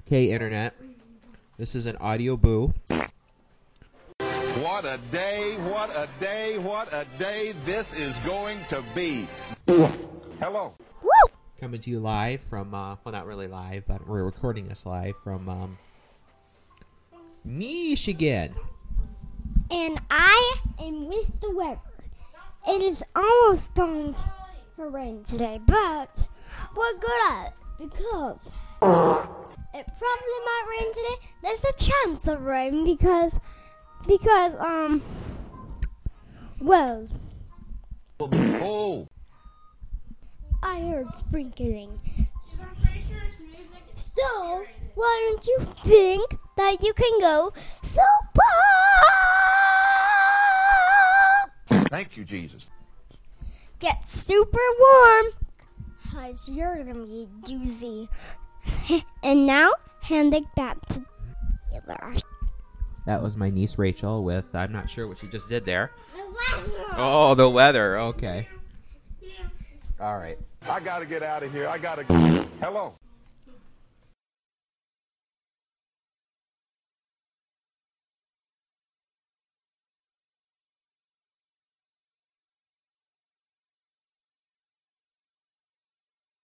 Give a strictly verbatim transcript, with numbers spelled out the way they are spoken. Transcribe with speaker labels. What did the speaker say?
Speaker 1: Okay, Internet. This is an audio boo.
Speaker 2: What a day, what a day, what a day this is going to be. Hello.
Speaker 3: Woo!
Speaker 1: Coming to you live from, uh, well, not really live, but we're recording this live from um, Michigan.
Speaker 3: And I am with the weather. It is almost going to rain today, but we're good at it because it probably might rain today. There's a chance of rain because, because, um, well,
Speaker 2: Oh.
Speaker 3: I heard sprinkling. So, why don't you think that you can go super?
Speaker 2: Thank you, Jesus.
Speaker 3: Get super warm, cause you're gonna be a doozy. And now, hand it back to Taylor.
Speaker 1: That was my niece Rachel with, I'm not sure what she just did there.
Speaker 3: The weather.
Speaker 1: Oh, the weather. Okay. All right.
Speaker 2: I gotta get out of here. I gotta. Hello.